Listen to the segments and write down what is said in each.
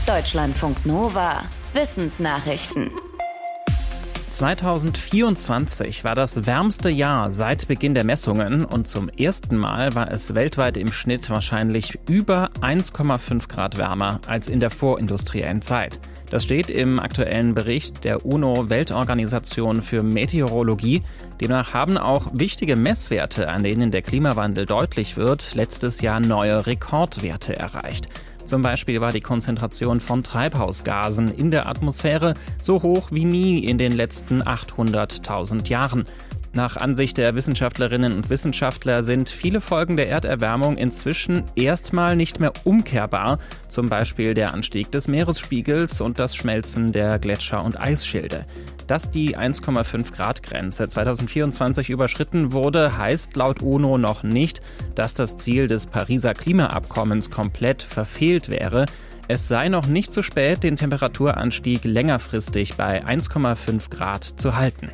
Deutschlandfunk Nova. Wissensnachrichten. 2024 war das wärmste Jahr seit Beginn der Messungen und zum ersten Mal war es weltweit im Schnitt wahrscheinlich über 1,5 Grad wärmer als in der vorindustriellen Zeit. Das steht im aktuellen Bericht der UNO-Weltorganisation für Meteorologie. Demnach haben auch wichtige Messwerte, an denen der Klimawandel deutlich wird, letztes Jahr neue Rekordwerte erreicht. Zum Beispiel war die Konzentration von Treibhausgasen in der Atmosphäre so hoch wie nie in den letzten 800.000 Jahren. Nach Ansicht der Wissenschaftlerinnen und Wissenschaftler sind viele Folgen der Erderwärmung inzwischen erstmal nicht mehr umkehrbar, zum Beispiel der Anstieg des Meeresspiegels und das Schmelzen der Gletscher und Eisschilde. Dass die 1,5-Grad-Grenze 2024 überschritten wurde, heißt laut UNO noch nicht, dass das Ziel des Pariser Klimaabkommens komplett verfehlt wäre. Es sei noch nicht zu spät, den Temperaturanstieg längerfristig bei 1,5 Grad zu halten.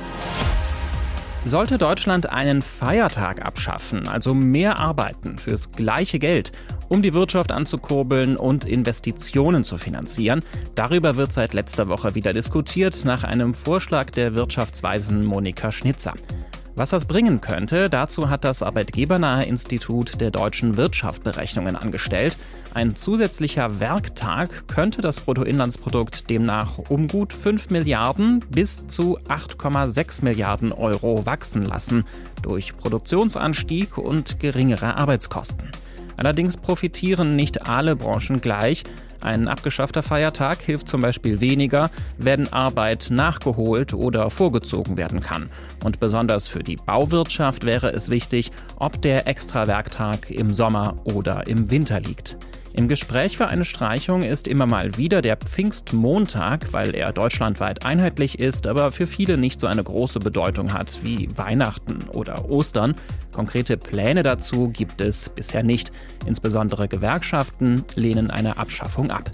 Sollte Deutschland einen Feiertag abschaffen, also mehr arbeiten fürs gleiche Geld, um die Wirtschaft anzukurbeln und Investitionen zu finanzieren? Darüber wird seit letzter Woche wieder diskutiert, nach einem Vorschlag der Wirtschaftsweisen Monika Schnitzer. Was das bringen könnte, dazu hat das arbeitgebernahe Institut der deutschen Wirtschaft Berechnungen angestellt. Ein zusätzlicher Werktag könnte das Bruttoinlandsprodukt demnach um gut 5 Milliarden bis zu 8,6 Milliarden Euro wachsen lassen, durch Produktionsanstieg und geringere Arbeitskosten. Allerdings profitieren nicht alle Branchen gleich. Ein abgeschaffter Feiertag hilft zum Beispiel weniger, wenn Arbeit nachgeholt oder vorgezogen werden kann. Und besonders für die Bauwirtschaft wäre es wichtig, ob der Extrawerktag im Sommer oder im Winter liegt. Im Gespräch für eine Streichung ist immer mal wieder der Pfingstmontag, weil er deutschlandweit einheitlich ist, aber für viele nicht so eine große Bedeutung hat wie Weihnachten oder Ostern. Konkrete Pläne dazu gibt es bisher nicht. Insbesondere Gewerkschaften lehnen eine Abschaffung ab.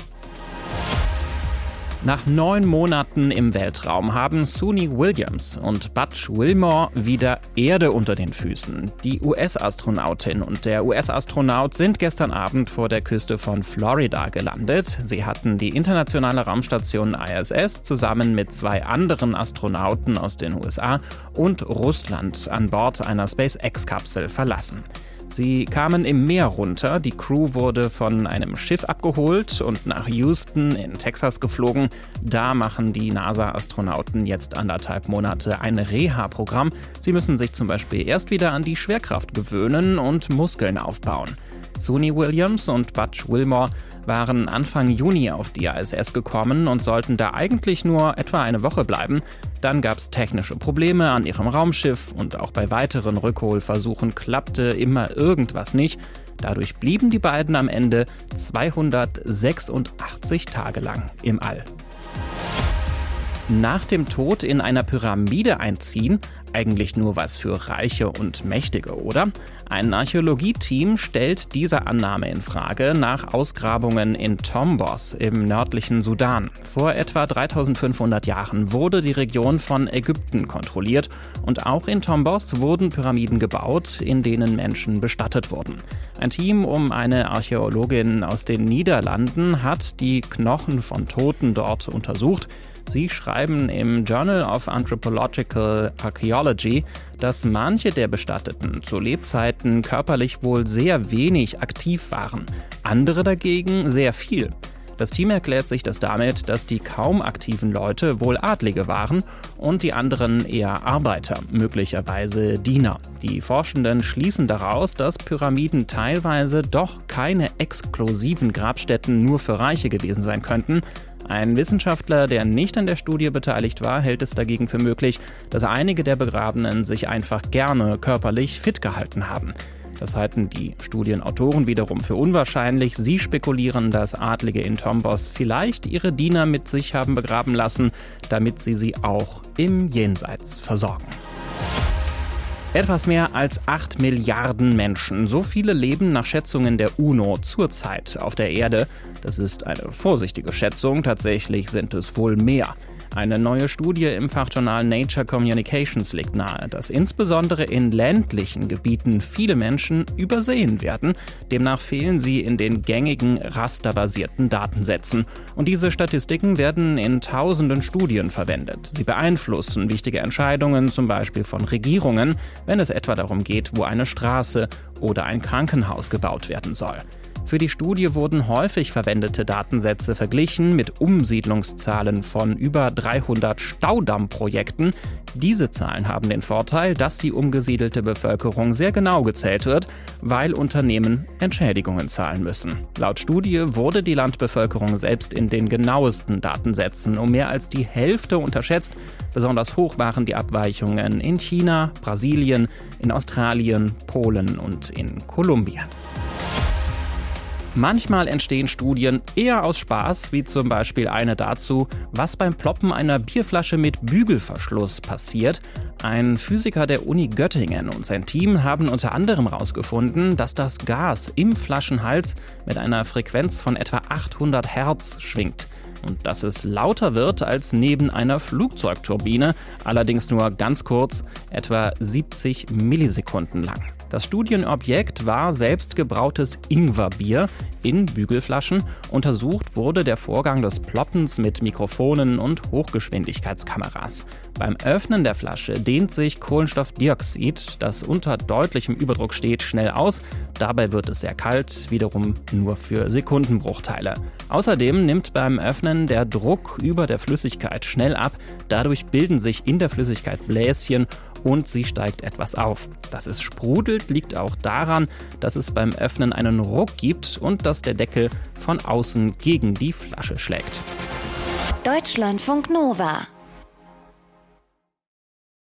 Nach 9 Monaten im Weltraum haben Suni Williams und Butch Wilmore wieder Erde unter den Füßen. Die US-Astronautin und der US-Astronaut sind gestern Abend vor der Küste von Florida gelandet. Sie hatten die internationale Raumstation ISS zusammen mit 2 anderen Astronauten aus den USA und Russland an Bord einer SpaceX-Kapsel verlassen. Sie kamen im Meer runter, die Crew wurde von einem Schiff abgeholt und nach Houston in Texas geflogen. Da machen die NASA-Astronauten jetzt 1,5 Monate ein Reha-Programm. Sie müssen sich zum Beispiel erst wieder an die Schwerkraft gewöhnen und Muskeln aufbauen. Suni Williams und Butch Wilmore waren Anfang Juni auf die ISS gekommen und sollten da eigentlich nur etwa eine Woche bleiben. Dann gab es technische Probleme an ihrem Raumschiff und auch bei weiteren Rückholversuchen klappte immer irgendwas nicht. Dadurch blieben die beiden am Ende 286 Tage lang im All. Nach dem Tod in einer Pyramide einziehen? Eigentlich nur was für Reiche und Mächtige, oder? Ein Archäologieteam stellt diese Annahme in Frage nach Ausgrabungen in Tombos im nördlichen Sudan. Vor etwa 3500 Jahren wurde die Region von Ägypten kontrolliert und auch in Tombos wurden Pyramiden gebaut, in denen Menschen bestattet wurden. Ein Team um eine Archäologin aus den Niederlanden hat die Knochen von Toten dort untersucht. Sie schreiben im Journal of Anthropological Archaeology, dass manche der Bestatteten zu Lebzeiten körperlich wohl sehr wenig aktiv waren, andere dagegen sehr viel. Das Team erklärt sich das damit, dass die kaum aktiven Leute wohl Adlige waren und die anderen eher Arbeiter, möglicherweise Diener. Die Forschenden schließen daraus, dass Pyramiden teilweise doch keine exklusiven Grabstätten nur für Reiche gewesen sein könnten. Ein Wissenschaftler, der nicht an der Studie beteiligt war, hält es dagegen für möglich, dass einige der Begrabenen sich einfach gerne körperlich fit gehalten haben. Das halten die Studienautoren wiederum für unwahrscheinlich. Sie spekulieren, dass Adlige in Tombos vielleicht ihre Diener mit sich haben begraben lassen, damit sie auch im Jenseits versorgen. Etwas mehr als 8 Milliarden Menschen, so viele leben nach Schätzungen der UNO zurzeit auf der Erde. Das ist eine vorsichtige Schätzung, tatsächlich sind es wohl mehr. Eine neue Studie im Fachjournal Nature Communications legt nahe, dass insbesondere in ländlichen Gebieten viele Menschen übersehen werden. Demnach fehlen sie in den gängigen rasterbasierten Datensätzen. Und diese Statistiken werden in tausenden Studien verwendet. Sie beeinflussen wichtige Entscheidungen, zum Beispiel von Regierungen, wenn es etwa darum geht, wo eine Straße oder ein Krankenhaus gebaut werden soll. Für die Studie wurden häufig verwendete Datensätze verglichen mit Umsiedlungszahlen von über 300 Staudammprojekten. Diese Zahlen haben den Vorteil, dass die umgesiedelte Bevölkerung sehr genau gezählt wird, weil Unternehmen Entschädigungen zahlen müssen. Laut Studie wurde die Landbevölkerung selbst in den genauesten Datensätzen um mehr als die Hälfte unterschätzt. Besonders hoch waren die Abweichungen in China, Brasilien, in Australien, Polen und in Kolumbien. Manchmal entstehen Studien eher aus Spaß, wie zum Beispiel eine dazu, was beim Ploppen einer Bierflasche mit Bügelverschluss passiert. Ein Physiker der Uni Göttingen und sein Team haben unter anderem herausgefunden, dass das Gas im Flaschenhals mit einer Frequenz von etwa 800 Hertz schwingt. Und dass es lauter wird als neben einer Flugzeugturbine, allerdings nur ganz kurz, etwa 70 Millisekunden lang. Das Studienobjekt war selbstgebrautes Ingwerbier in Bügelflaschen. Untersucht wurde der Vorgang des Ploppens mit Mikrofonen und Hochgeschwindigkeitskameras. Beim Öffnen der Flasche dehnt sich Kohlenstoffdioxid, das unter deutlichem Überdruck steht, schnell aus. Dabei wird es sehr kalt, wiederum nur für Sekundenbruchteile. Außerdem nimmt beim Öffnen der Druck über der Flüssigkeit schnell ab. Dadurch bilden sich in der Flüssigkeit Bläschen und sie steigt etwas auf. Dass es sprudelt, liegt auch daran, dass es beim Öffnen einen Ruck gibt und dass der Deckel von außen gegen die Flasche schlägt. Deutschlandfunk Nova